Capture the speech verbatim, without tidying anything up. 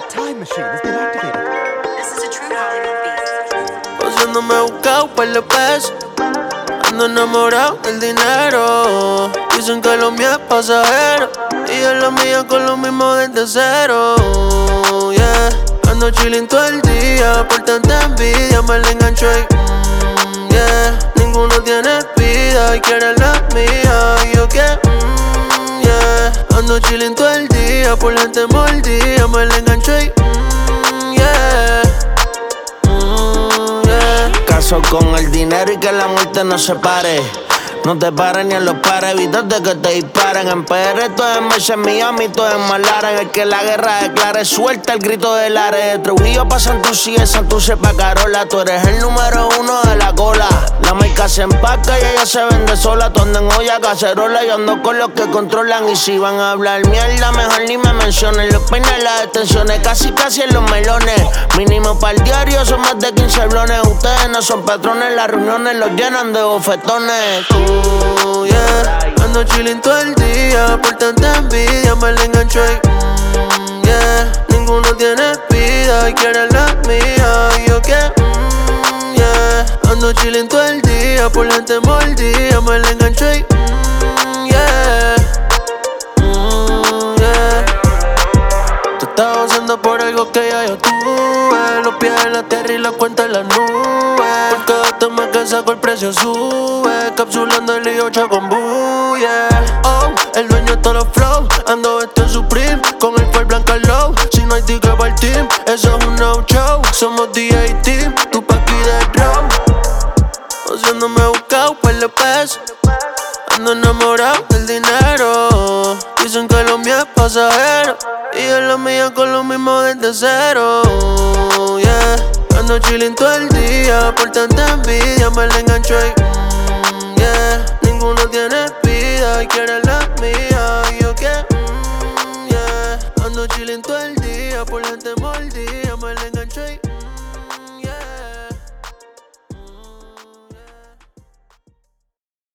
time machine has been activated. This is a true Hollywood beat. Haciéndome buscado por los pesos. Ando enamorado del dinero. Dicen que lo mío es pasajero y yo lo mío con lo mismo desde cero. Yeah. Ando chillin' todo el día por tanta envidia me la engancho y mm, yeah. Ninguno tiene vida y quiere la mía y yo que mm, yeah. Ando chillin' todo el día por gente mordida me la engancho y mm, yeah. Mm, yeah. Caso con el dinero y que la muerte no se pare. No te pares ni en los pares, evítate que te disparen. En P R todo es Meche, en Miami todo es Malara. En el que la guerra declare, suelta el grito del Ares. De Trujillo pa' Santurce y de Santurce pa' Carola. Tú eres el número uno de la cola. La marca se empaca y ella se vende sola. Tú andas en olla cacerola, yo ando con los que controlan. Y si van a hablar mierda, mejor ni me mencionen. Los peines, las extensiones, casi casi en los melones. Mínimo pa'l diario son más de quince blones. Ustedes no son patrones, las reuniones los llenan de bofetones. Uh, yeah. Ando chillin' todo el día por tanta envidia me la engancho y mm, yeah. Ninguno tiene vida y quiere la mía y yo que mm, yeah. Ando chillin' todo el día por gente mordida me la engancho y mm, yeah. Mm, yeah. Te estás gozando por algo que ya yo tuve. Los pies en la tierra y la cuenta en la nube. Por cada tema que saco el precio sube. Capsulando el I ocho con bulla. Oh, el dueño de todos los flows. Ando vestido en Supreme con el cual blanca low. Si no hay ticket para el team, eso es un no-show. Somos D A Team, tu paqui de row. Haciéndome buscado por los pesos. Ando enamorado del dinero. Dicen que lo mío es pasajero y yo lo mío con lo mismo desde cero. Yeah. Ando chillin' todo el día por tanta envidia me la engancho y mm, yeah. Ninguno tiene vida y quiere la mía y yo que mm, yeah. Ando chillin' todo el día por gente mordida me la